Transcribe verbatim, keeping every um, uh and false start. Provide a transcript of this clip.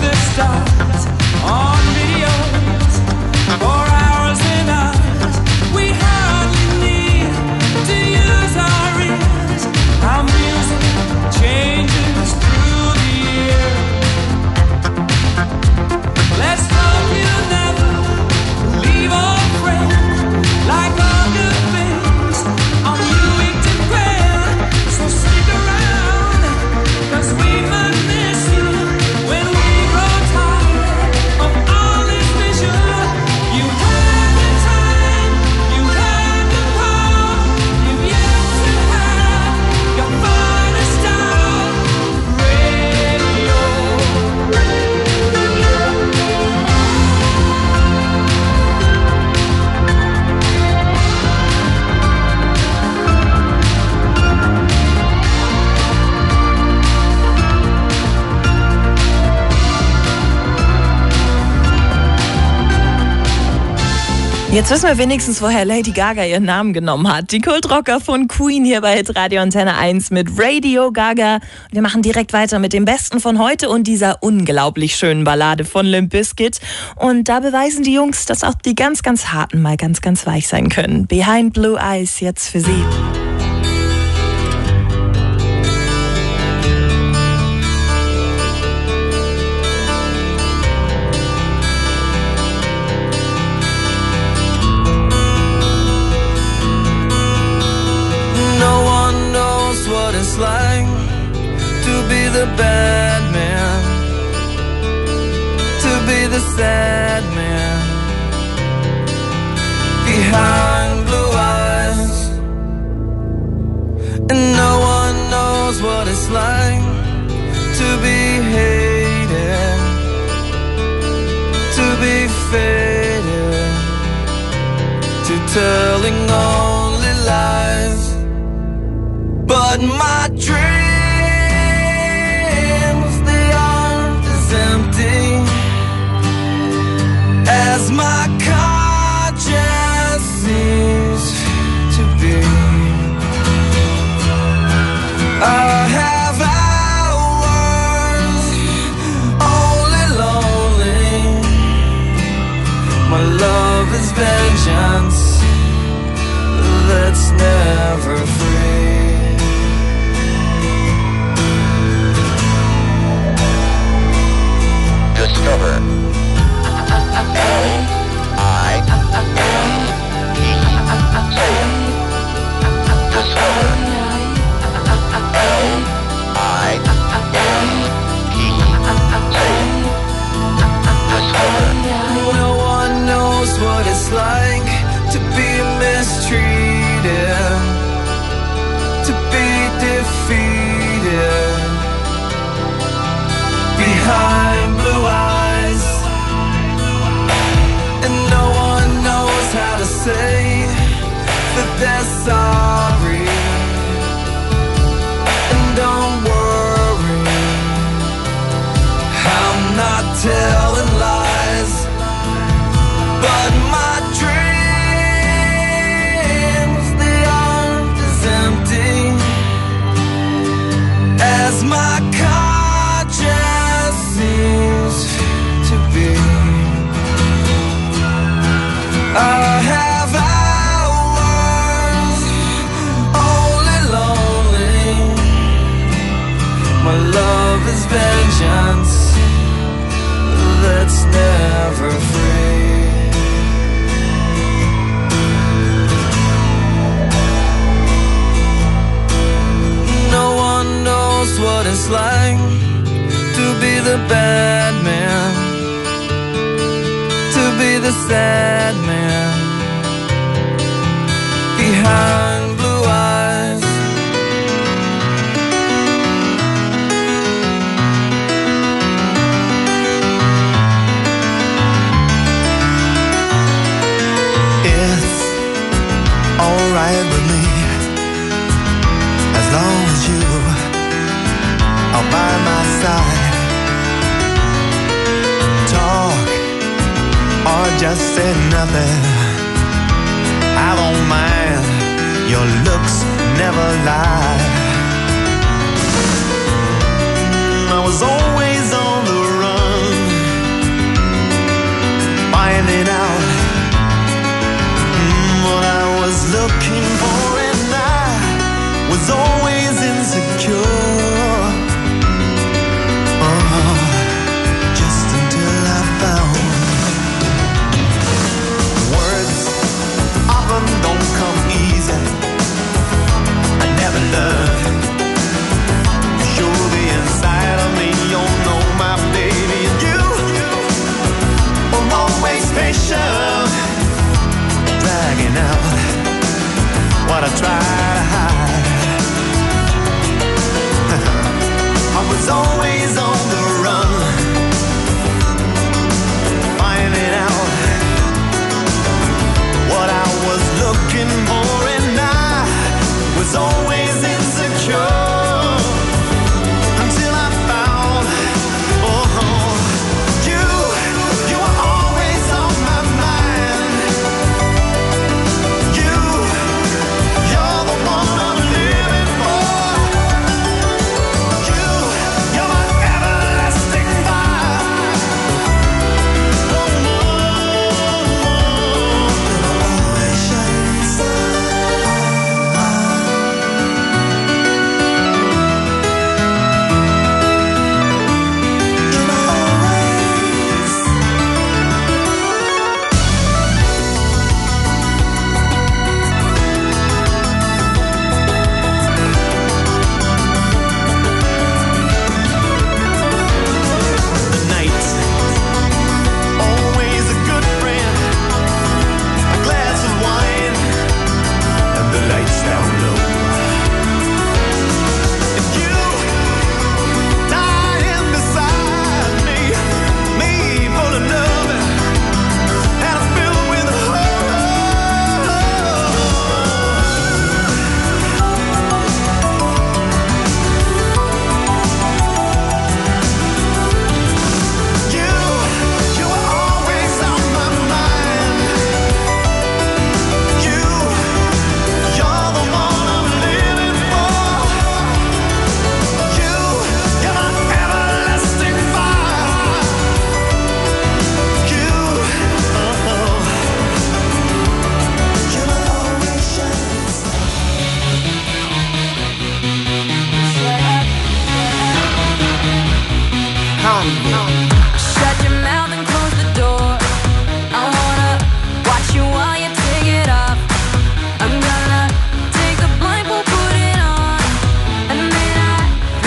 Jetzt wissen wir wenigstens, woher Lady Gaga ihren Namen genommen hat. Die Kultrocker von Queen hier bei Hitradio Antenne eins mit Radio Gaga. Wir machen direkt weiter mit dem Besten von heute und dieser unglaublich schönen Ballade von Limp Bizkit. Und da beweisen die Jungs, dass auch die ganz, ganz Harten mal ganz, ganz weich sein können. Behind Blue Eyes jetzt für Sie. It's like to be the bad man, to be the sad man behind blue eyes, and no one knows what it's like to be hated, to be faded, to telling only lies. But my dreams, they aren't as empty as my conscience seems to be. I have hours only lonely. My love is vengeance that's never free. Discover. L I M P Discover. L I M P Discover. No one knows what it's like to be mistreated, to be defeated behind blue eyes, and no one knows how to say that they're sorry. And don't worry, I'm not telling lies, but my dreams, they aren't as empty as my conscience seems to be. I have hours only lonely. My love is vengeance that's never free. No one knows what it's like to be the bad man, to be the sad man behind blue eyes. It's alright with me as long as you are by my side. Talk or just say nothing, I won't mind, your looks never lie. I was always on the